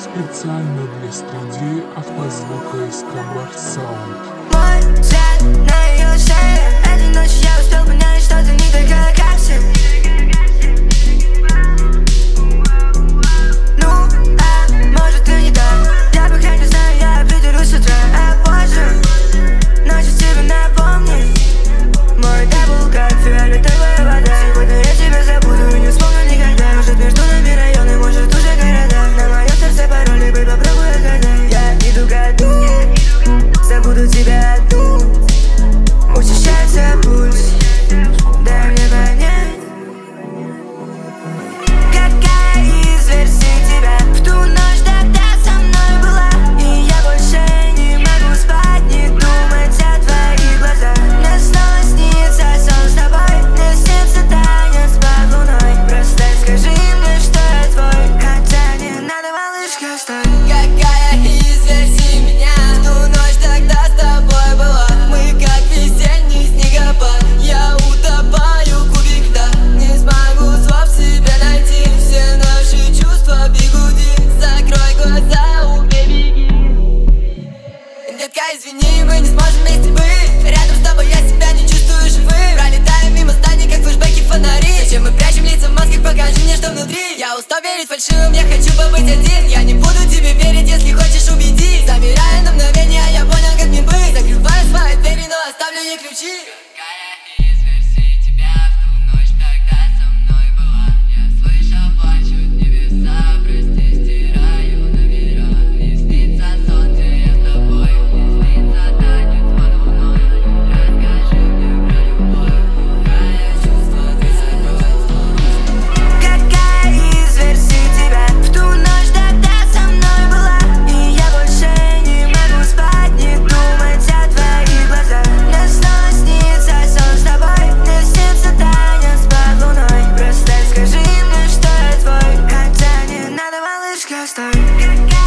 специально для студии автозвука Эскобар Саунд. Мой взгляд на ее шее. Этой ночью я успел понять, что ты не такая, как все. Ну, может ты не так. Я пока не знаю, я придерусь с утра. Позже ночью тебе напомнить. Мой дабл как фиолетовая вода. Сегодня я тебя забуду и не вспомню никогда. Может между нами районы, может уже города. На моем сердце пароли, быть попробуй отгадай. Я иду ко дну, забуду тебя одну. Учащается пульс, дай мне понять, какая из версий тебя в ту ночь тогда со мной была. И я больше не могу спать, не думать о твоих глазах. Мне снова снится сон с тобой, мне снится танец под луной. Просто скажи мне, что я твой, хотя не надо, малышка, стой. Какая из версий меня в ту ночь тогда с тобой была? Мы как весенний снегопад, я утопаю в кубик льда. Не смогу слов себе найти, все наши чувства бегуди. Закрой глаза, убей, беги. Детка, извини, мы не сможем вместе быть. Рядом с тобой я себя не чувствую живым. Пролетаем мимо зданий, как флешбеки, фонари. Зачем мы прячем лица в масках, покажи мне, что внутри. Я устал верить фальшивым, я хочу побыть один. Я не буду тебе верить, если хочешь убедить. Замирая на мгновение, я понял, как мне быть. Закрываю свои двери, но оставлю ей ключи. Какая из версий тебя в ту ночь тогда со мной была? Я слышал, плачут небеса, прости, стираю номера. Не снится сон, где я с тобой, не снится танец под луной. Расскажи мне про любовь, какая чувство ты закрой. Какая из версий тебя в ту ночь тогда со мной была? И я больше не могу спать, не думать о твоих глазах. Мне снова снится сон с тобой, мне снится танец под луной. Просто скажи мне, что я твой, хотя не надо, малышка, стой.